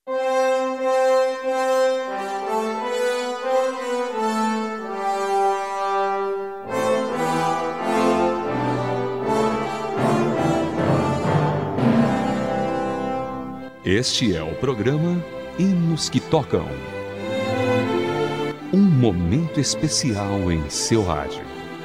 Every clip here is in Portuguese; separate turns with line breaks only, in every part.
Este é o programa Hinos que Tocam. Um momento especial em seu rádio.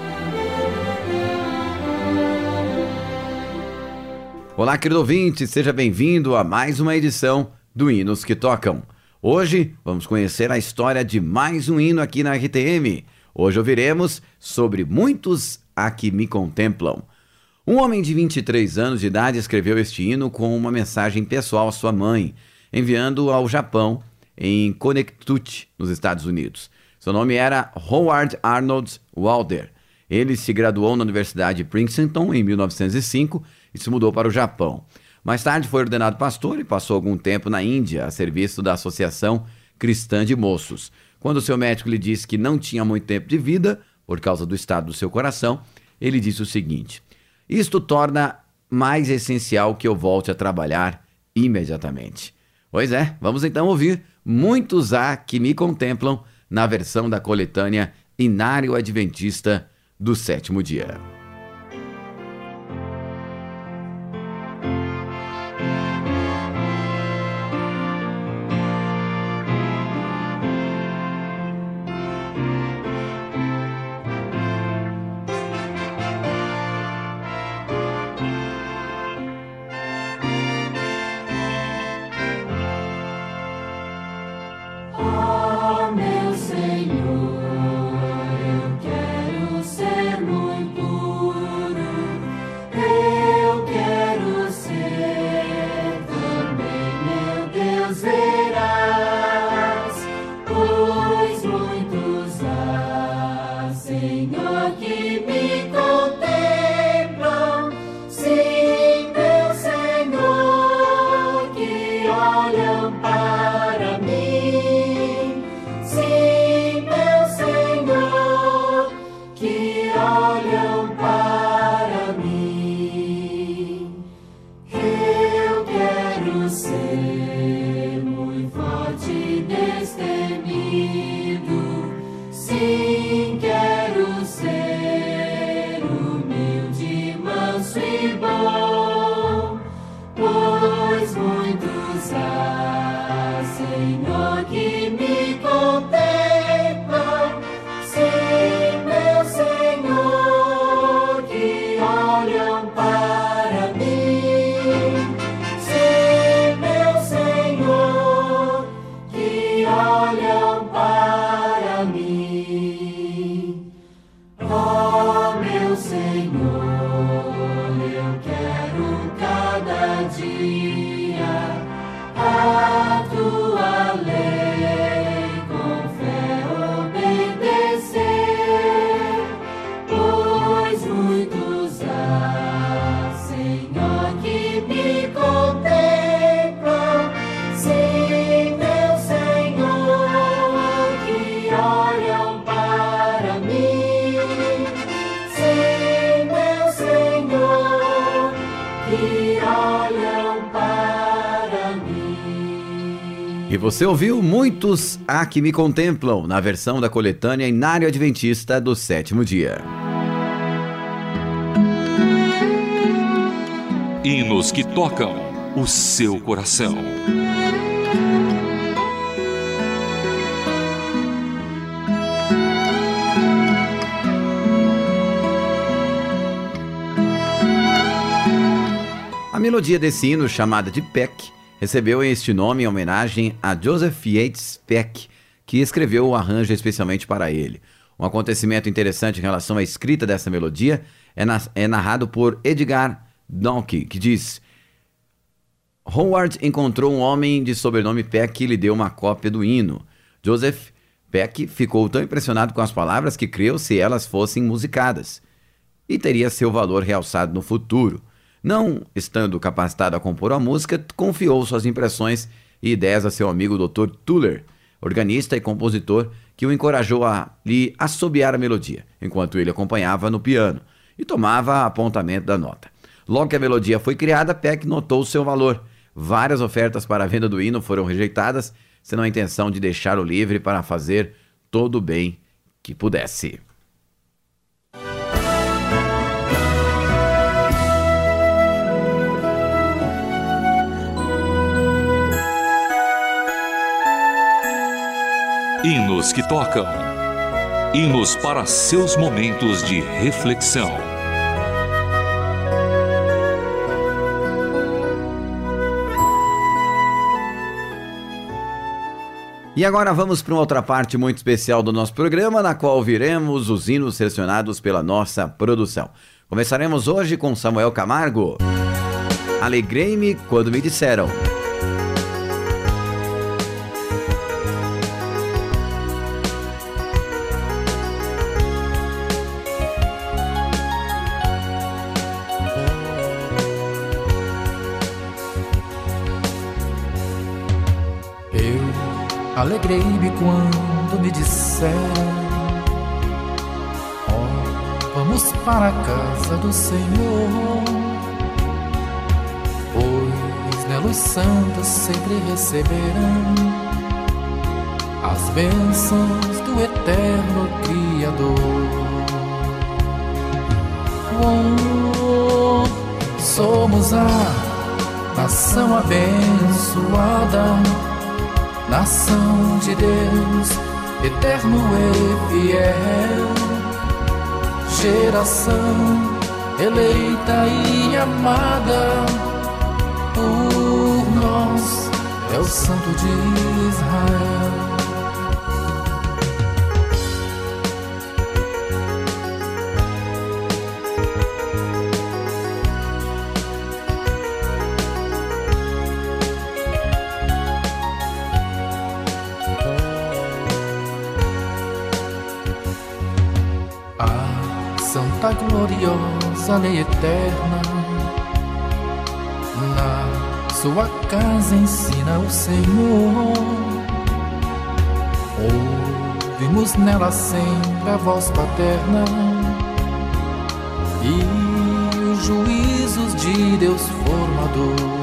Olá, querido ouvinte, seja bem-vindo a mais uma edição do Hinos que Tocam. Hoje vamos conhecer a história de mais um hino aqui na RTM. Hoje ouviremos sobre Muitos a que me contemplam. Um homem de 23 anos de idade escreveu este hino com uma mensagem pessoal à sua mãe, enviando-o ao Japão, em Connecticut, nos Estados Unidos. Seu nome era Howard Arnold Wilder. Ele se graduou na Universidade de Princeton em 1905 e se mudou para o Japão. Mais tarde foi ordenado pastor e passou algum tempo na Índia, a serviço da Associação Cristã de Moços. Quando seu médico lhe disse que não tinha muito tempo de vida, por causa do estado do seu coração, ele disse o seguinte: isto torna mais essencial que eu volte a trabalhar imediatamente. Pois é, vamos então ouvir Muitos há que me contemplam na versão da coletânea Inário Adventista do Sétimo Dia. E você ouviu Muitos há que me contemplam, na versão da coletânea Inário Adventista do Sétimo Dia.
Hinos que tocam o seu coração.
A melodia desse hino, chamada de Peck, recebeu este nome em homenagem a Joseph Yates Peck, que escreveu o arranjo especialmente para ele. Um acontecimento interessante em relação à escrita dessa melodia é narrado por Edgar Donkey, que diz: Howard encontrou um homem de sobrenome Peck e lhe deu uma cópia do hino. Joseph Peck ficou tão impressionado com as palavras que creu se elas fossem musicadas, e teria seu valor realçado no futuro. Não estando capacitado a compor a música, confiou suas impressões e ideias a seu amigo Dr. Tuller, organista e compositor, que o encorajou a lhe assobiar a melodia, enquanto ele acompanhava no piano e tomava apontamento da nota. Logo que a melodia foi criada, Peck notou seu valor. várias ofertas para a venda do hino foram rejeitadas, sendo a intenção de deixá-lo livre para fazer todo o bem que pudesse.
Hinos que tocam. Hinos para seus momentos de reflexão.
E agora vamos para uma outra parte muito especial do nosso programa, na qual ouviremos os hinos selecionados pela nossa produção. Começaremos hoje com Samuel Camargo. Alegrei-me quando me disseram.
Alegrei-me quando me disseram: oh, vamos para a casa do Senhor, pois nela os santos sempre receberão as bênçãos do eterno Criador. Oh, somos a nação abençoada, nação de Deus, eterno e fiel, geração eleita e amada por nós, é o Santo de Israel. Santa gloriosa lei eterna, na sua casa ensina o Senhor. Ouvimos nela sempre a voz paterna e os juízos de Deus formador.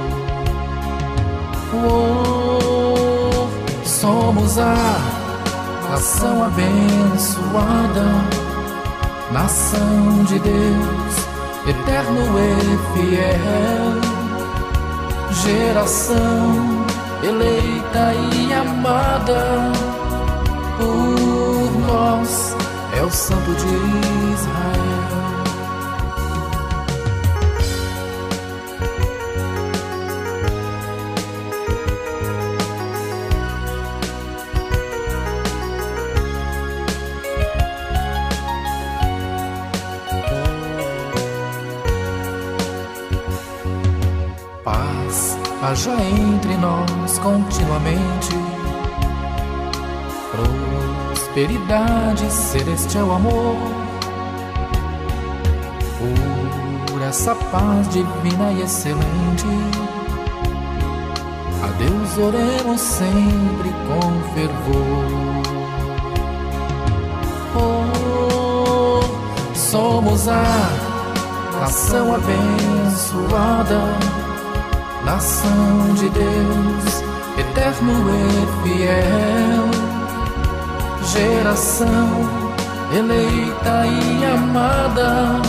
Somos a nação abençoada, nação de Deus, eterno e fiel, geração eleita e amada por nós, é o Santo de Israel. Haja entre nós continuamente prosperidade, celestial amor. Por essa paz divina e excelente, a Deus oremos sempre com fervor. Somos a nação abençoada, nação de Deus, eterno e fiel, geração eleita e amada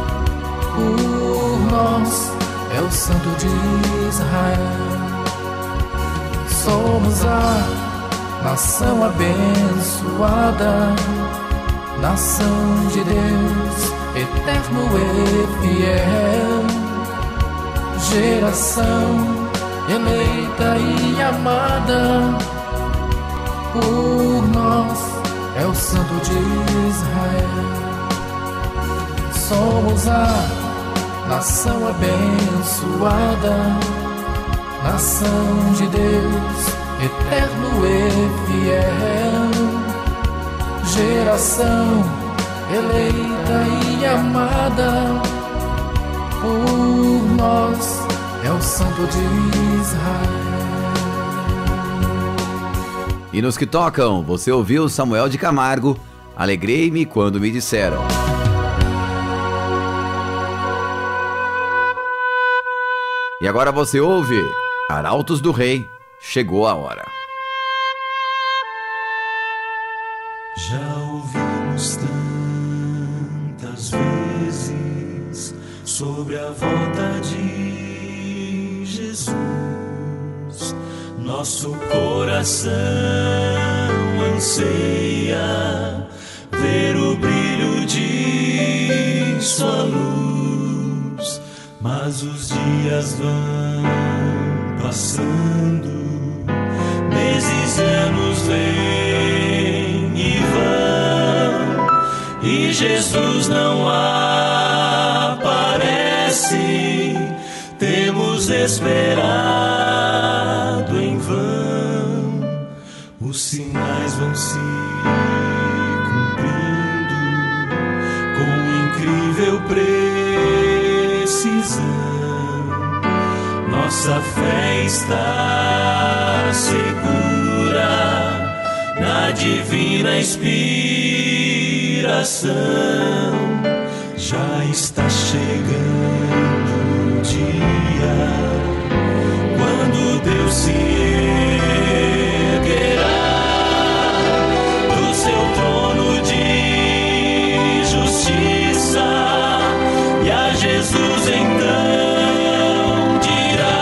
por nós, é o Santo de Israel. Somos a nação abençoada, nação de Deus, eterno e fiel, geração eleita e amada por nós, é o Santo de Israel. Somos a nação abençoada, nação de Deus, eterno e fiel, geração eleita e amada por nós, é o Santo de Israel.
E nos que tocam, você ouviu Samuel de Camargo, Alegrei-me quando me disseram. E agora você ouve Arautos do Rei, chegou a hora.
Já ouvimos tantas vezes sobre a volta de Jesus. Nosso coração anseia ver o brilho de sua luz, mas os dias vão passando, meses e anos vêm e vão, e Jesus não aparece. Temos esperado em vão, os sinais vão se cumprindo com incrível precisão. Nossa fé está segura na divina inspiração. Já está chegando o dia quando Deus se erguerá do seu trono de justiça, e a Jesus então dirá: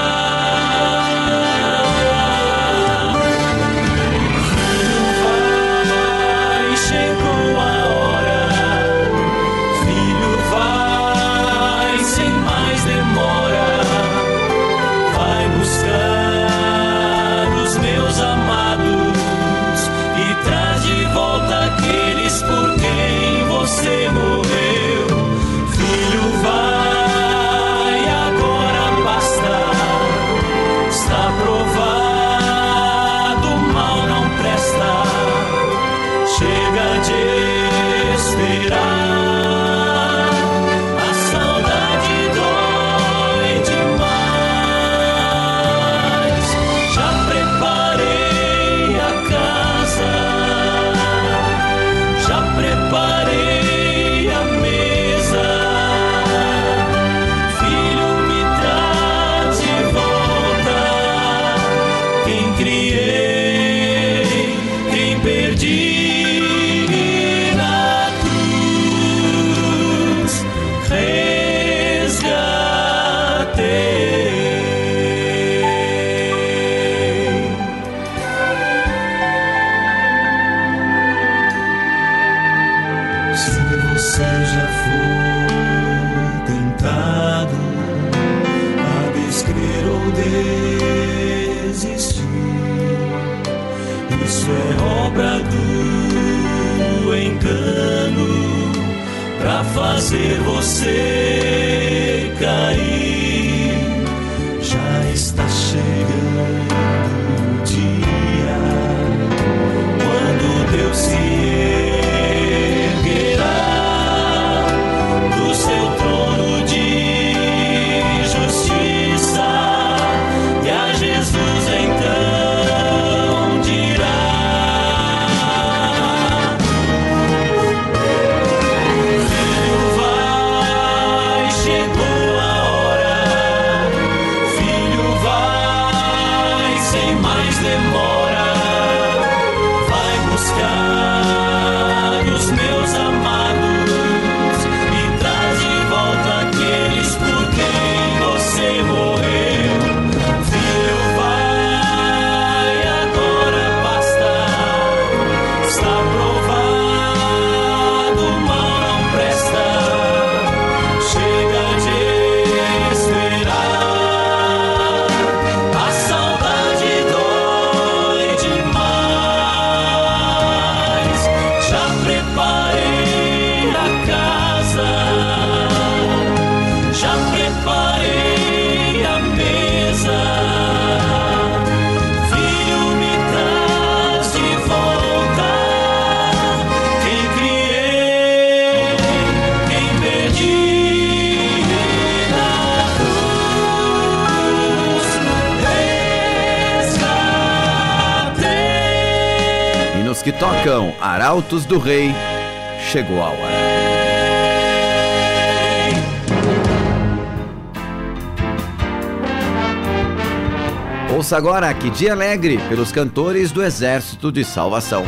vai, chegou a hora, filho, vai, sem mais demora, vai buscar os meus amados e traz de volta aqueles por quem você morreu. Filho, vai, agora basta, está provado, o mal não presta, chega de esperar, a saudade dói demais. Já preparei a casa, já preparei a mesa. Filho, me traz de volta quem criei, quem perdi na cruz, resgatei. Se você já foi tentado a descrer ou desistir, isso é obra do engano pra fazer você cair. Já está chegando o dia quando Deus se erguerá do seu trono de justiça, e a Jesus então dirá: filho, vai, chegou a hora, filho, vai, sem mais demora, vai buscar os meus amados e traz de volta aqueles por quem você morreu. Filho, vai, agora basta, está provado, o mal não presta, chega de esperar, a saudade dói demais. Já preparei a casa, já preparei a mesa. Filho, me traz de volta quem criei, quem perdi na cruz, resgatei.
Hinos que tocam, Arautos do Rei, chegou a hora. Ouça agora Que Dia Alegre, pelos cantores do Exército de Salvação.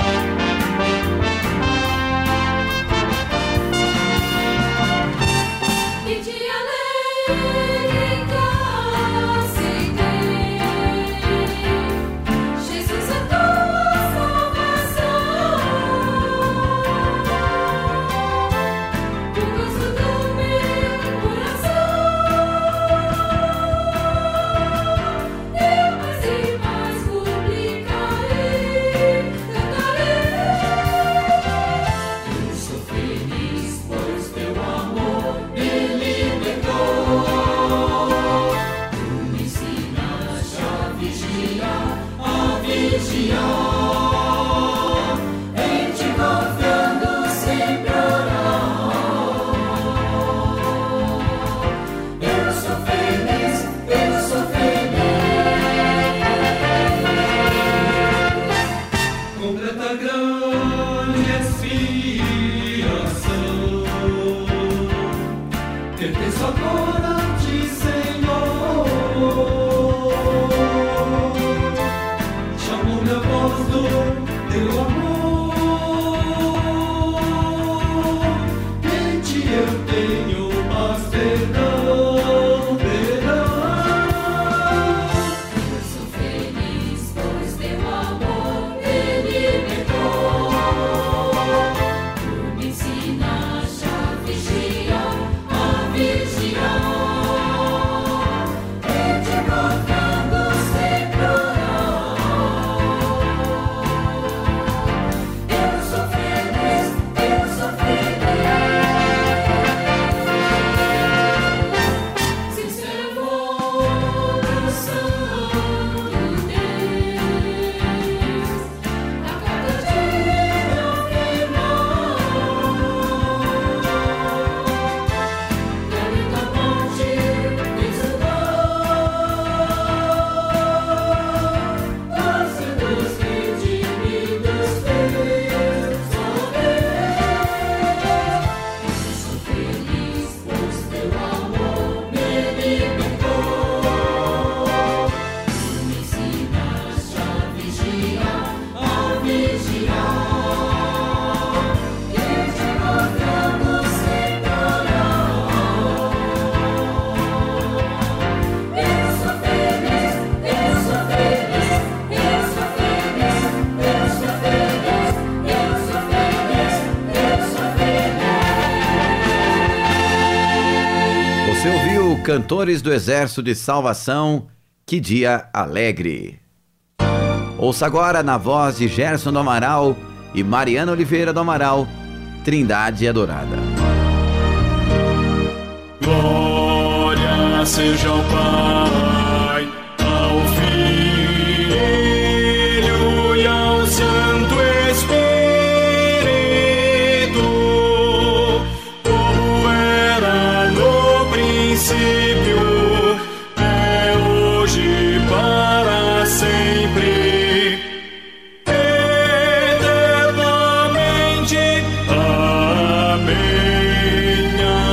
Cantores do Exército de Salvação, Que Dia Alegre. Ouça agora na voz de Gerson do Amaral e Mariana Oliveira do Amaral, Trindade Adorada.
Glória seja ao Pai, ao Filho e ao Santo Espírito, como era no princípio, é hoje e para sempre, eternamente. Amém,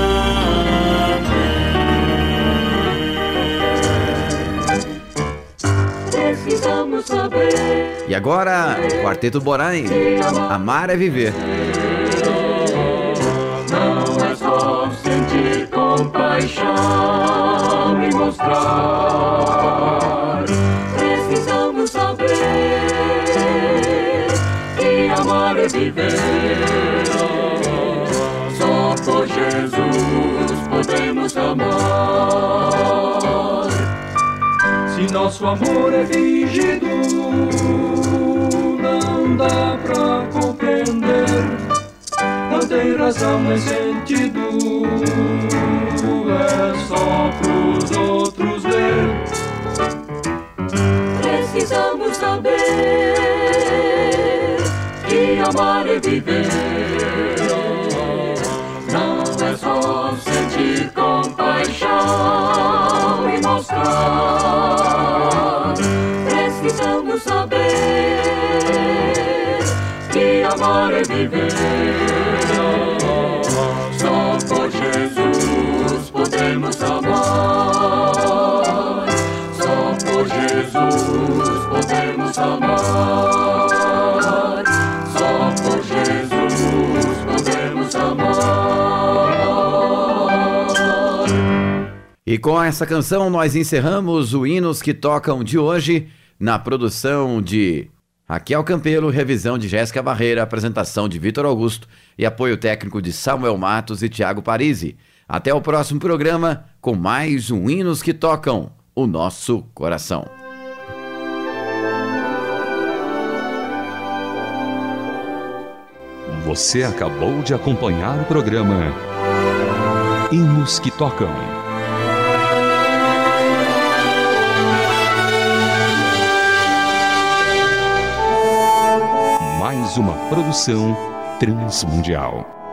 amém.
Precisamos saber.
E agora, Quarteto Borain, Amar é Viver.
Não é só sentir compaixão e mostrar. Precisamos saber que amar é viver. Só por Jesus podemos amar. Se nosso amor é fingido, não dá pra compreender. Não tem razão nem sentido, é só pros outros ver. Precisamos saber que amar é viver. Não é só sentir compaixão e mostrar. Precisamos saber que amar é viver. Só por Jesus podemos amar. Só por Jesus podemos amar. Só por Jesus podemos amar.
E com essa canção nós encerramos o Hinos que Tocam de hoje, na produção de Raquel Campelo, revisão de Jéssica Barreira, apresentação de Vitor Augusto e apoio técnico de Samuel Matos e Tiago Parisi. Até o próximo programa com mais um Hinos que Tocam o Nosso Coração.
Você acabou de acompanhar o programa Hinos que Tocam. Mais uma produção transmundial.